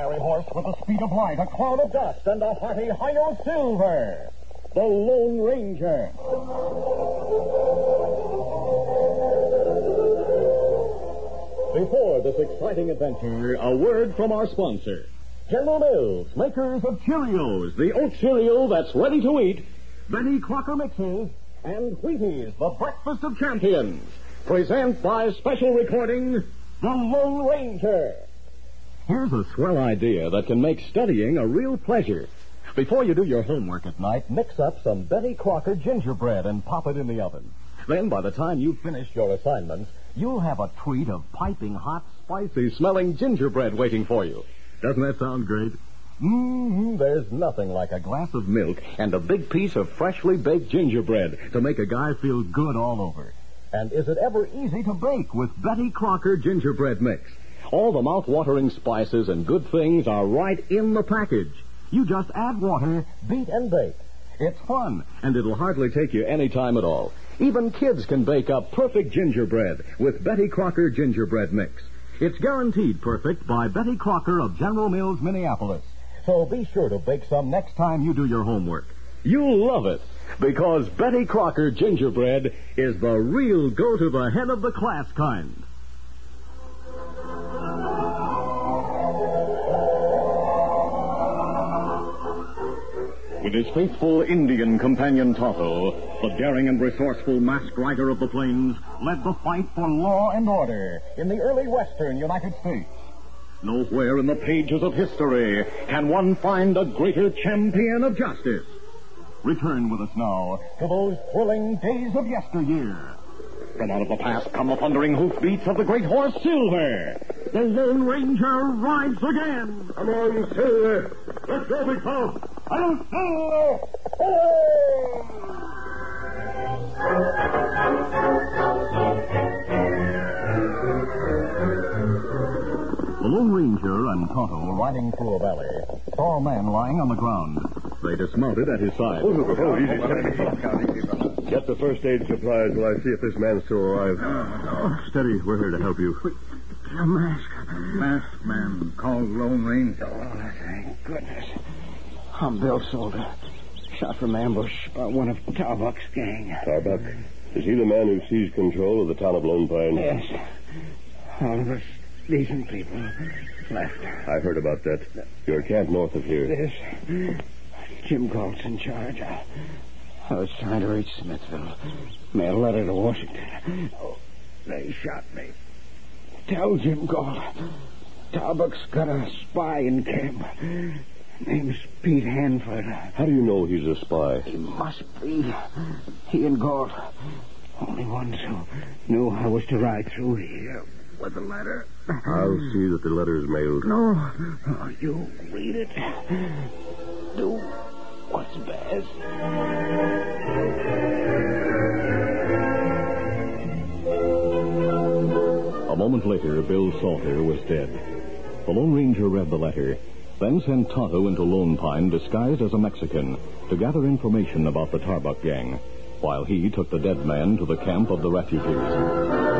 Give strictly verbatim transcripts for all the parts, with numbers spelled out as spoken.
fiery horse with the speed of light, a cloud of dust, and a hearty Hi-Yo Silver, the Lone Ranger. Before this exciting adventure, a word from our sponsor. General Mills, makers of Cheerios, the oat cereal that's ready to eat, Betty Crocker Mixes, and Wheaties, the breakfast of champions, present by special recording, The Lone Ranger. Here's a swell idea that can make studying a real pleasure. Before you do your homework at night, mix up some Betty Crocker gingerbread and pop it in the oven. Then, by the time you've finished your assignments, you'll have a treat of piping hot, spicy-smelling gingerbread waiting for you. Doesn't that sound great? Mm-hmm. There's nothing like a glass of milk and a big piece of freshly baked gingerbread to make a guy feel good all over. And is it ever easy to bake with Betty Crocker gingerbread mix? All the mouth-watering spices and good things are right in the package. You just add water, beat and bake. It's fun, and it'll hardly take you any time at all. Even kids can bake up perfect gingerbread with Betty Crocker gingerbread mix. It's guaranteed perfect by Betty Crocker of General Mills, Minneapolis. So be sure to bake some next time you do your homework. You'll love it, because Betty Crocker gingerbread is the real go-to-the-head-of-the-class kind. With his faithful Indian companion Tonto, the daring and resourceful masked rider of the plains led the fight for law and order in the early western United States. Nowhere in the pages of history can one find a greater champion of justice. Return with us now to those thrilling days of yesteryear. From out of the past come the thundering hoofbeats of the great horse Silver. The Lone Ranger rides again. Come on, Silver. Let's go, big fellow. I'll Silver! The Lone Ranger and Tonto, riding through a valley, saw a man lying on the ground. They dismounted at his side. Oh, oh, easy, easy. Get the first aid supplies while I see if this man's still alive. Oh, steady. We're here to help you. A mask. Masked man called Lone Ranger. Oh, thank goodness. I'm Bill Solder. Shot from ambush by one of Tarbuck's gang. Tarbuck? Is he the man who seized control of the town of Lone Pine? Yes. All of us decent people left. I heard about that. You're camped north of here. Yes. Jim Galt's in charge. I, I was trying to reach Smithville. Mail a letter to Washington. Oh, they shot me. Tell Jim Galt. Tarbuck's got a spy in camp. Name's Pete Hanford. How do you know he's a spy? He must be. He and Galt. Only ones who knew I was to ride through here with the letter. I'll see that the letter is mailed. No. Oh, you read it. Do what's best. A moment later, Bill Salter was dead. The Lone Ranger read the letter, then sent Tonto into Lone Pine disguised as a Mexican to gather information about the Tarbuck gang, while he took the dead man to the camp of the refugees.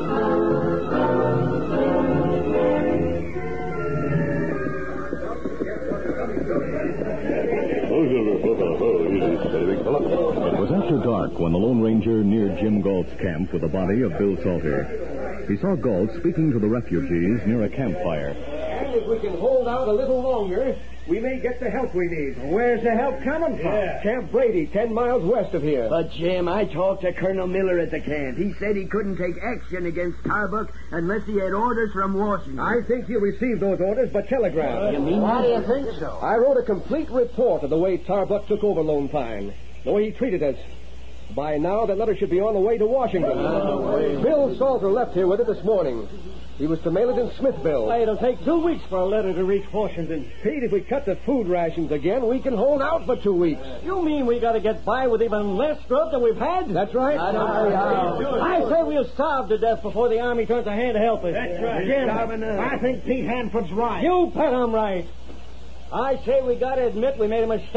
It was after dark when the Lone Ranger neared Jim Galt's camp with the body of Bill Salter. He saw Galt speaking to the refugees near a campfire. And if we can hold out a little longer, we may get the help we need. Where's the help coming from? Yeah. Camp Brady, ten miles west of here. But, Jim, I talked to Colonel Miller at the camp. He said he couldn't take action against Tarbuck unless he had orders from Washington. I think he'll receive those orders by telegram. You mean? Why do you think so? I wrote a complete report of the way Tarbuck took over Lone Pine, the way he treated us. By now, that letter should be on the way to Washington. Oh, Bill Salter left here with it this morning. He was to mail it in Smithville. Hey, it'll take two weeks for a letter to reach Washington. Pete, if we cut the food rations again, we can hold out for two weeks. You mean we got to get by with even less grub than we've had? That's right. I don't know. I say we'll starve to death before the Army turns a hand to help us. That's right. Jim, I think Pete Hanford's right. You bet I'm right. I say we got to admit we made a mistake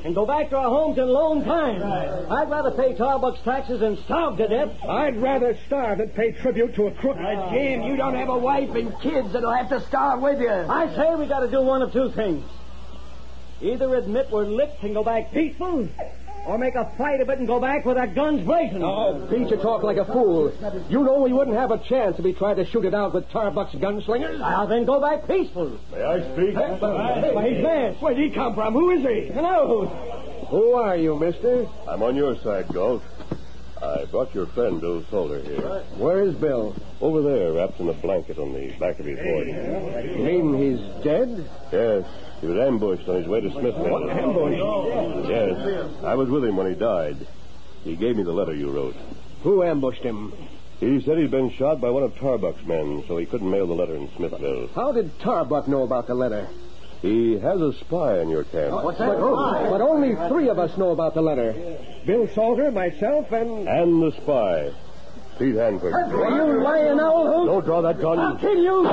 and go back to our homes in Lone Pine. I'd rather pay Tarbuck's taxes and starve to death. I'd rather starve than pay tribute to a crook. Uh, Jim, you don't have a wife and kids that'll have to starve with you. I say we got to do one of two things. Either admit we're licked and go back peaceful, or make a fight of it and go back with our guns blazing. Oh, Pete, you talk like a fool. You know we wouldn't have a chance if we tried to shoot it out with Tarbuck's gunslingers. Now, then go back peaceful. May I speak? Hey, but he's masked. Where'd he come from? Who is he? Hello. Who are you, mister? I'm on your side, Galt. I brought your friend, Bill Solder, here. Where is Bill? Over there, wrapped in a blanket on the back of his horse. You mean he's dead? Yes, he was ambushed on his way to Smithville. Ambush? Yes, I was with him when he died. He gave me the letter you wrote. Who ambushed him? He said he'd been shot by one of Tarbuck's men, so he couldn't mail the letter in Smithville. How did Tarbuck know about the letter? He has a spy in your camp. What's that? But, but only three of us know about the letter. Bill Salter, myself, and... And the spy, Pete Hanford. Are you lying, owl hoot? Don't draw that gun. I'll kill you.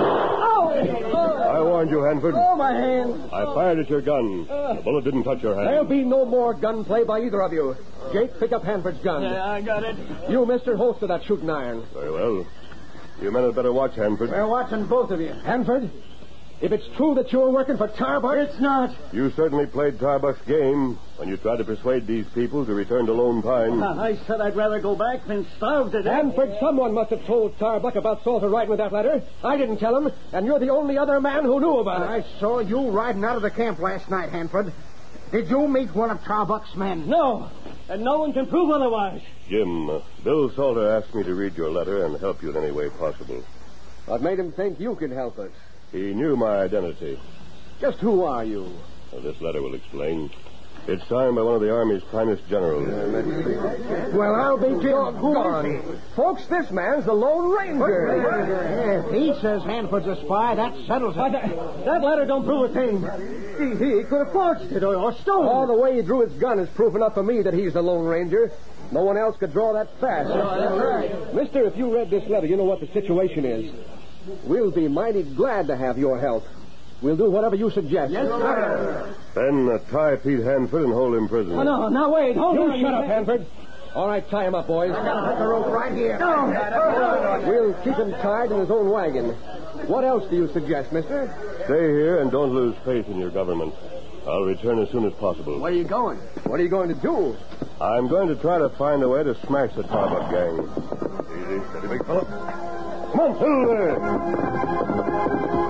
Oh! I warned you, Hanford. Oh, my hand. I fired at your gun. The bullet didn't touch your hand. There'll be no more gunplay by either of you. Jake, pick up Hanford's gun. Yeah, I got it. You, mister, holster that shooting iron. Very well. You men had better watch, Hanford. We're watching both of you. Hanford, if it's true that you're working for Tarbuck... It's not. You certainly played Tarbuck's game when you tried to persuade these people to return to Lone Pine. I said I'd rather go back than starve to death. Hanford, someone must have told Tarbuck about Salter writing with that letter. I didn't tell him, and you're the only other man who knew about it. I saw you riding out of the camp last night, Hanford. Did you meet one of Tarbuck's men? No, and no one can prove otherwise. Jim, uh, Bill Salter asked me to read your letter and help you in any way possible. What made him think you could help us? He knew my identity. Just who are you? Well, this letter will explain. It's signed by one of the Army's finest generals. Well, I'll be doggone. Folks, this man's the Lone Ranger. If he says Hanford's a spy, that settles it. That, that letter don't prove a thing. He, he could have forged it or, or stolen All it. the way he drew his gun is proof enough for me that he's the Lone Ranger. No one else could draw that fast. that's right. Mister, if you read this letter, you know what the situation is. We'll be mighty glad to have your help. We'll do whatever you suggest. Yes, sir. Then uh, tie Pete Hanford and hold him prisoner. Oh, no, now wait. Hold You on. shut up, Hanford. All right, tie him up, boys. The rope right here. We'll keep him tied in his own wagon. What else do you suggest, mister? Stay here and don't lose faith in your government. I'll return as soon as possible. Where are you going? What are you going to do? I'm going to try to find a way to smash the Tarbuck gang. Easy, steady, big fella. Come on, Silver!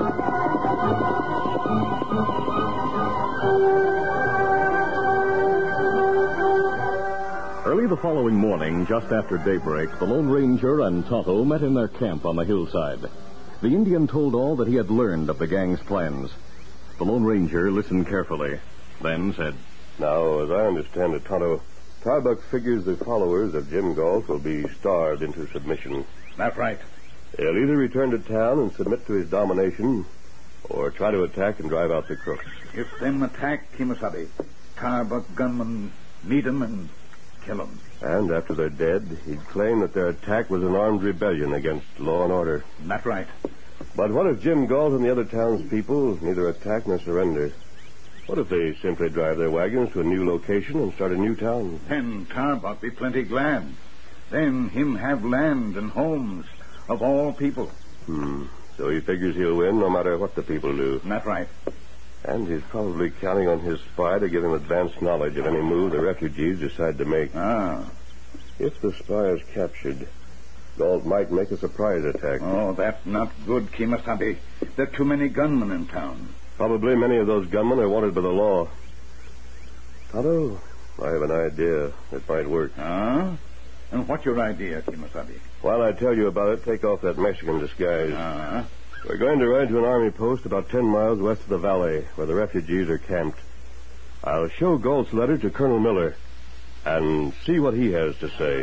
Early the following morning, just after daybreak, the Lone Ranger and Tonto met in their camp on the hillside. The Indian told all that he had learned of the gang's plans. The Lone Ranger listened carefully, then said, Now, as I understand it, Tonto, Tarbuck figures the followers of Jim Galt will be starved into submission. That's right. They'll either return to town and submit to his domination, or try to attack and drive out the crooks. If them attack Kimasabi, Tarbuck gunmen meet 'em and kill 'em. And after they're dead, he'd claim that their attack was an armed rebellion against law and order. That's right. But what if Jim Galt and the other townspeople neither attack nor surrender? What if they simply drive their wagons to a new location and start a new town? Then Tarbuck be plenty glad. Then him have land and homes of all people. Hmm. So he figures he'll win no matter what the people do. That's right. And he's probably counting on his spy to give him advance knowledge of any move the refugees decide to make. Ah. If the spy is captured, Galt might make a surprise attack. Oh, that's not good, Kimasabi. There are too many gunmen in town. Probably many of those gunmen are wanted by the law. Tonto, I have an idea that might work. Ah? And what's your idea, Kimasabi? While I tell you about it, take off that Mexican disguise. Ah? We're going to ride to an army post about ten miles west of the valley, where the refugees are camped. I'll show Galt's letter to Colonel Miller and see what he has to say.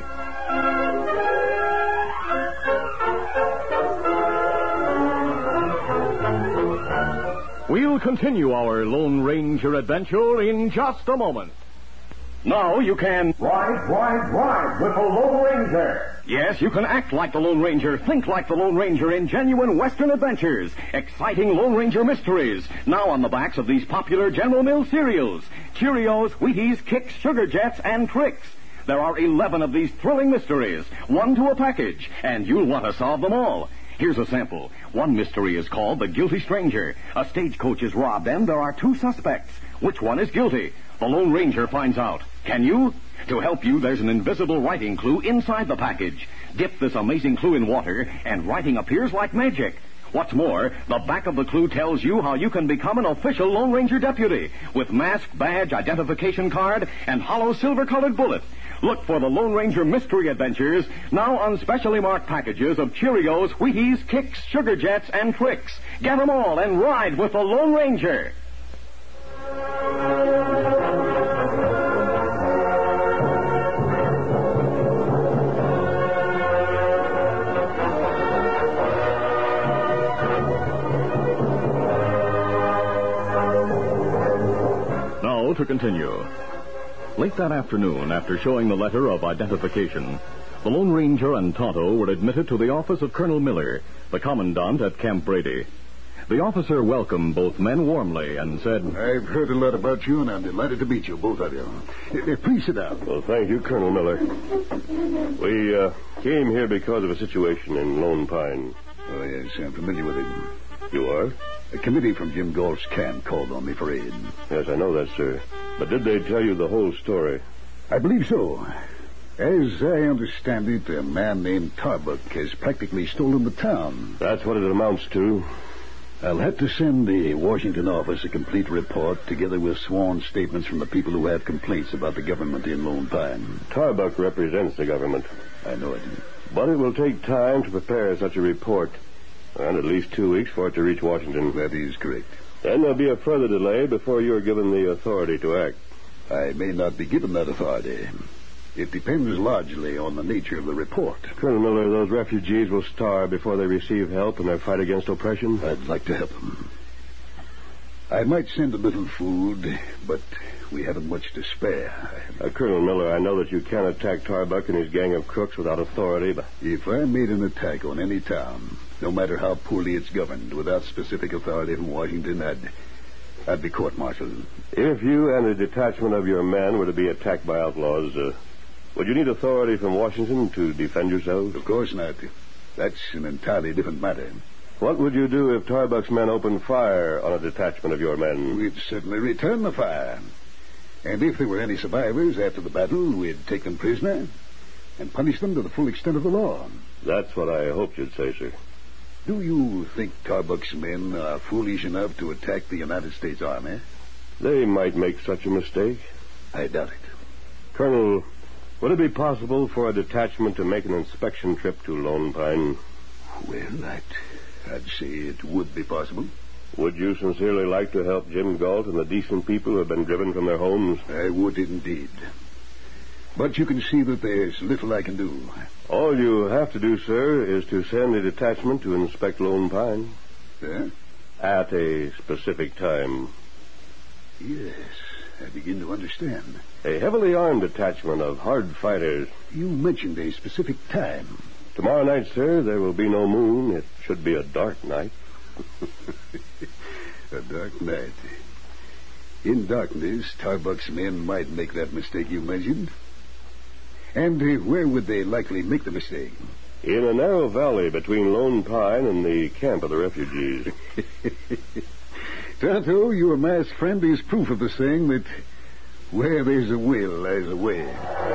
We'll continue our Lone Ranger adventure in just a moment. Now you can... Ride, ride, ride with the Lone Ranger. Yes, you can act like the Lone Ranger, think like the Lone Ranger in genuine Western adventures. Exciting Lone Ranger mysteries, now on the backs of these popular General Mills cereals. Cheerios, Wheaties, Kicks, Sugar Jets, and Tricks. There are eleven of these thrilling mysteries, one to a package, and you'll want to solve them all. Here's a sample. One mystery is called The Guilty Stranger. A stagecoach is robbed, and there are two suspects. Which one is guilty? The Lone Ranger finds out. Can you? To help you, there's an invisible writing clue inside the package. Dip this amazing clue in water, and writing appears like magic. What's more, the back of the clue tells you how you can become an official Lone Ranger deputy with mask, badge, identification card, and hollow silver-colored bullet. Look for the Lone Ranger Mystery Adventures now on specially marked packages of Cheerios, Wheaties, Kicks, Sugar Jets, and Tricks. Get them all and ride with the Lone Ranger. Now to continue. Late that afternoon, after showing the letter of identification, the Lone Ranger and Tonto were admitted to the office of Colonel Miller, the commandant at Camp Brady. The officer welcomed both men warmly and said, I've heard a lot about you, and I'm delighted to meet you, both of you. Uh, Please sit down. Well, thank you, Colonel Miller. We uh, came here because of a situation in Lone Pine. Oh, yes, I'm familiar with it. You are? A committee from Jim Galt's camp called on me for aid. Yes, I know that, sir. But did they tell you the whole story? I believe so. As I understand it, a man named Tarbuck has practically stolen the town. That's what it amounts to. I'll have to send the Washington office a complete report together with sworn statements from the people who have complaints about the government in Lone Pine. Tarbuck represents the government. I know it. But it will take time to prepare such a report. And at least two weeks for it to reach Washington. That is correct. Then there'll be a further delay before you're given the authority to act. I may not be given that authority. It depends largely on the nature of the report. Colonel Miller, those refugees will starve before they receive help in their fight against oppression. I'd like to help them. I might send a little food, but we haven't much to spare. Uh, Colonel Miller, I know that you can't attack Tarbuck and his gang of crooks without authority, but... If I made an attack on any town, no matter how poorly it's governed, without specific authority from Washington, I'd, I'd be court-martialed. If you and a detachment of your men were to be attacked by outlaws, uh, would you need authority from Washington to defend yourselves? Of course not. That's an entirely different matter. What would you do if Tarbuck's men opened fire on a detachment of your men? We'd certainly return the fire. And if there were any survivors after the battle, we'd take them prisoner and punish them to the full extent of the law. That's what I hoped you'd say, sir. Do you think Tarbuck's men are foolish enough to attack the United States Army? They might make such a mistake. I doubt it. Colonel, would it be possible for a detachment to make an inspection trip to Lone Pine? Well, I'd, I'd say it would be possible. Would you sincerely like to help Jim Galt and the decent people who have been driven from their homes? I would indeed. But you can see that there's little I can do. All you have to do, sir, is to send a detachment to inspect Lone Pine. Yeah? At a specific time. Yes, I begin to understand. A heavily armed detachment of hard fighters. You mentioned a specific time. Tomorrow night, sir, there will be no moon. It should be a dark night. A dark night. In darkness, Tarbuck's men might make that mistake you mentioned. And uh, where would they likely make the mistake? In a narrow valley between Lone Pine and the camp of the refugees. Tonto, your masked friend is proof of the saying that where there's a will, there's a way.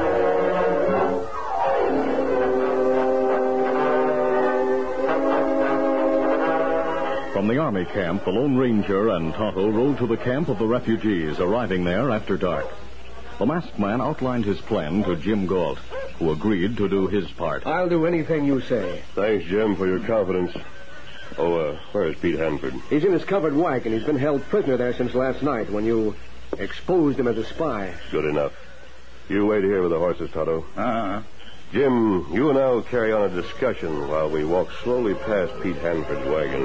From the army camp, the Lone Ranger and Tonto rode to the camp of the refugees, arriving there after dark. The masked man outlined his plan to Jim Galt, who agreed to do his part. I'll do anything you say. Thanks, Jim, for your confidence. Oh, uh, where is Pete Hanford? He's in his covered wagon. He's been held prisoner there since last night when you exposed him as a spy. Good enough. You wait here with the horses, Tonto. Uh-huh. Jim, you and I will carry on a discussion while we walk slowly past Pete Hanford's wagon.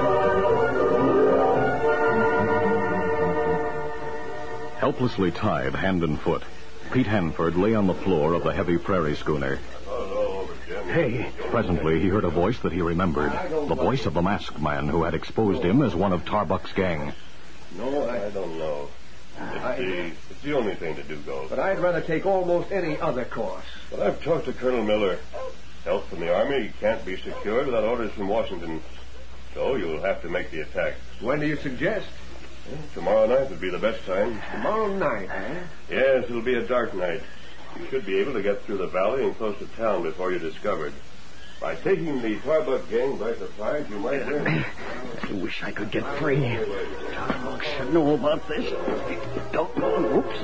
Helplessly tied hand and foot, Pete Hanford lay on the floor of the heavy prairie schooner. Hey. Presently, he heard a voice that he remembered. The voice of the masked man who had exposed him as one of Tarbuck's gang. No, I don't know. It's, the, it's the only thing to do, Gold. But I'd rather take almost any other course. But I've talked to Colonel Miller. Help from the Army can't be secured without orders from Washington. So you'll have to make the attack. When do you suggest? Well, tomorrow night would be the best time. Tomorrow night, eh? Yes, it'll be a dark night. You should be able to get through the valley and close to town before you're discovered. By taking the Tarbuck gang by surprise, you might win. I wish I could get free. Tarbuck should know about this. Don't go. Oops.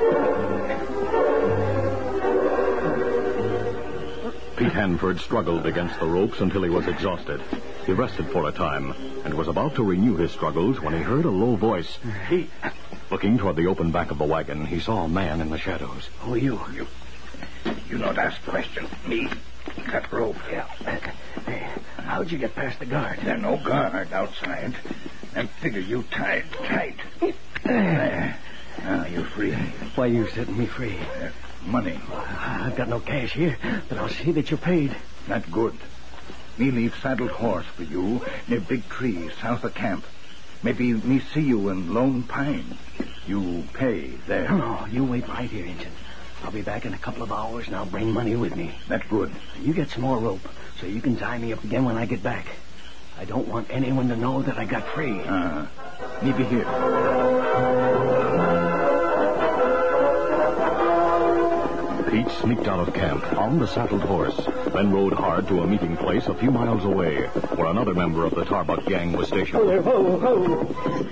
Pete Hanford struggled against the ropes until he was exhausted. He rested for a time and was about to renew his struggles when he heard a low voice. He... Looking toward the open back of the wagon, he saw a man in the shadows. Who are you? You, you don't ask questions. Me. Cut rope. Yeah. Hey, how'd you get past the guard? There's no guard outside. And figure you tied tight. There. Now you're free. Why you setting me free? Uh, money. I've got no cash here, but I'll see that you're paid. Not good. Me leave saddled horse for you near big trees south of camp. Maybe me see you in Lone Pine. You pay there. No, no, you wait right here, Injun. I'll be back in a couple of hours, and I'll bring money with me. That's good. You get some more rope, so you can tie me up again when I get back. I don't want anyone to know that I got free. Uh, me be here. Pete sneaked out of camp on the saddled horse, then rode hard to a meeting place a few miles away, where another member of the Tarbuck gang was stationed. Ho, ho, ho.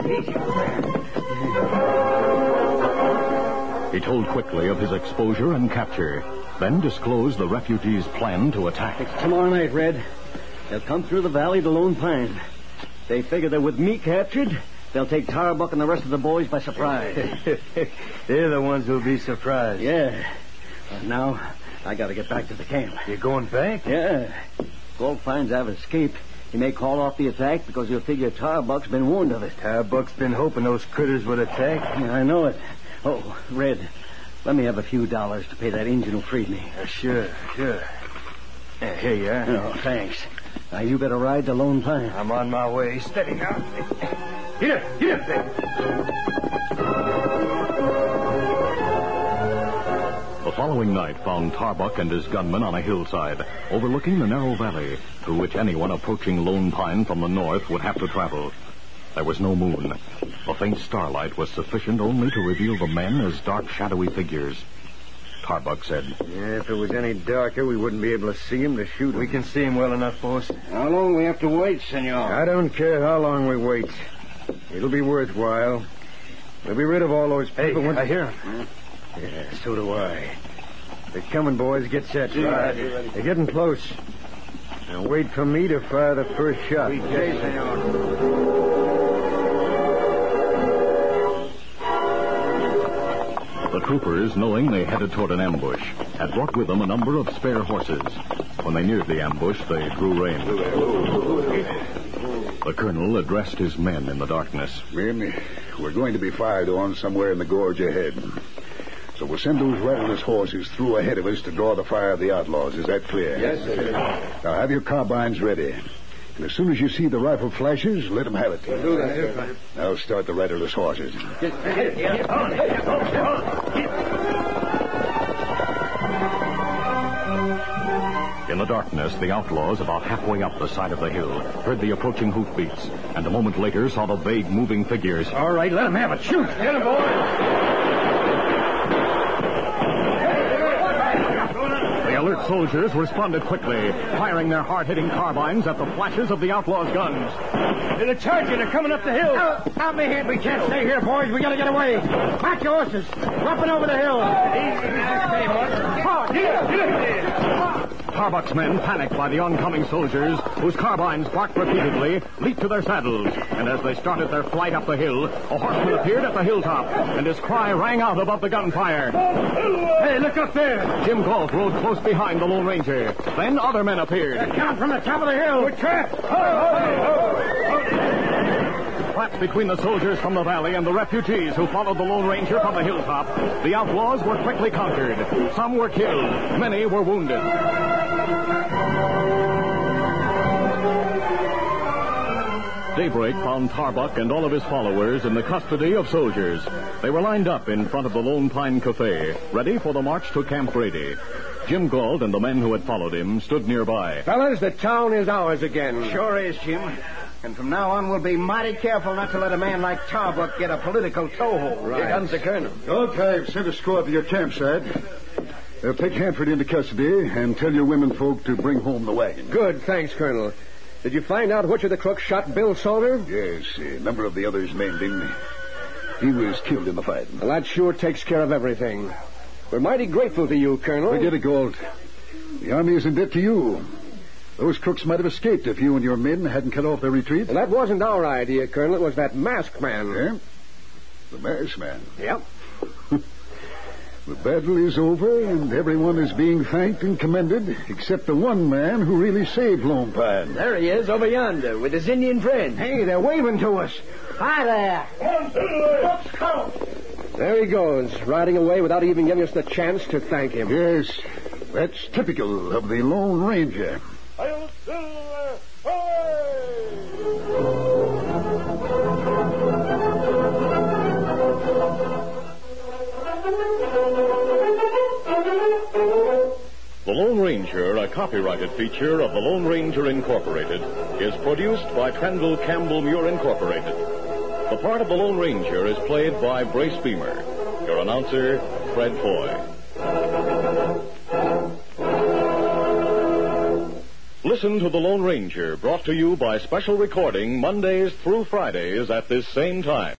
He told quickly of his exposure and capture, then disclosed the refugees' plan to attack. It's tomorrow night, Red. They'll come through the valley to Lone Pine. They figure that with me captured, they'll take Tarbuck and the rest of the boys by surprise. They're the ones who'll be surprised. Yeah. But now, I gotta get back to the camp. You're going back? Yeah. Gold finds I've escaped. He may call off the attack because he'll figure Tarbuck's been warned of it. Tarbuck's been hoping those critters would attack. Yeah, I know it. Oh, Red, let me have a few dollars to pay that Injun who freed me. Uh, sure, sure. Uh, here you are. Oh, thanks. Now, you better ride to Lone Pine. I'm on my way. Steady now. Get up, get up there. The following night found Tarbuck and his gunmen on a hillside, overlooking the narrow valley through which anyone approaching Lone Pine from the north would have to travel. There was no moon. The faint starlight was sufficient only to reveal the men as dark, shadowy figures. Tarbuck said, Yeah, if it was any darker, we wouldn't be able to see him to shoot him. We can see him well enough, boss. How long we have to wait, senor? I don't care how long we wait. It'll be worthwhile. We'll be rid of all those people. Hey, when... I hear him. Huh? Yeah, so do I. They're coming, boys. Get set. Right. They're getting close. Now wait for me to fire the first shot. Okay, senor. The troopers, knowing they headed toward an ambush, had brought with them a number of spare horses. When they neared the ambush, they drew rein. The colonel addressed his men in the darkness. Men, we're going to be fired on somewhere in the gorge ahead. So we'll send those riderless horses through ahead of us to draw the fire of the outlaws. Is that clear? Yes, sir. Now have your carbines ready. And as soon as you see the rifle flashes, let them have it. Do that, sir. Now start the riderless horses. In the darkness, the outlaws, about halfway up the side of the hill, heard the approaching hoofbeats, and a moment later saw the vague moving figures. All right, let them have it. Shoot. Get him, boys. The alert soldiers responded quickly, firing their hard-hitting carbines at the flashes of the outlaws' guns. They're charging. They're coming up the hill. Uh, out me here. We can't stay here, boys. We gotta get away. Back your horses. Dropping over the hill. Easy, easy, boys. Oh, get up, get up. Tarbuck's men, panicked by the oncoming soldiers, whose carbines barked repeatedly, leaped to their saddles. And as they started their flight up the hill, a horseman appeared at the hilltop, and his cry rang out above the gunfire. Hey, look up there. Jim Galt rode close behind the Lone Ranger. Then other men appeared. They're coming from the top of the hill. We're trapped. Oh, oh, oh. Trapped between the soldiers from the valley and the refugees who followed the Lone Ranger from the hilltop, the outlaws were quickly conquered. Some were killed. Many were wounded. Daybreak found Tarbuck and all of his followers in the custody of soldiers. They were lined up in front of the Lone Pine Cafe, ready for the march to Camp Brady. Jim Gault and the men who had followed him stood nearby. Fellas, the town is ours again. Sure is, Jim. And from now on, we'll be mighty careful not to let a man like Tarbuck get a political toehold. Right. Here comes the colonel. Okay, I've sent a squad to your campsite. They'll take Hanford into custody and tell your women folk to bring home the wagon. Good, thanks, Colonel. Did you find out which of the crooks shot Bill Salter? Yes, a number of the others named him. He was killed in the fight. Well, that sure takes care of everything. We're mighty grateful to you, Colonel. Forget it, Gault. The Army is in debt to you. Those crooks might have escaped if you and your men hadn't cut off their retreat. Well, that wasn't our idea, Colonel. It was that masked man. Yeah? The masked man? Yep. The battle is over, and everyone is being thanked and commended, except the one man who really saved Lone Pine. There he is, over yonder, with his Indian friend. Hey, they're waving to us. Hi there. Let's count. There he goes, riding away without even giving us the chance to thank him. Yes, that's typical of the Lone Ranger. I'll silver. Away! The Lone Ranger, a copyrighted feature of the Lone Ranger Incorporated, is produced by Trendle Campbell Muir Incorporated. The part of the Lone Ranger is played by Brace Beamer. Your announcer, Fred Foy. Listen to The Lone Ranger, brought to you by special recording Mondays through Fridays at this same time.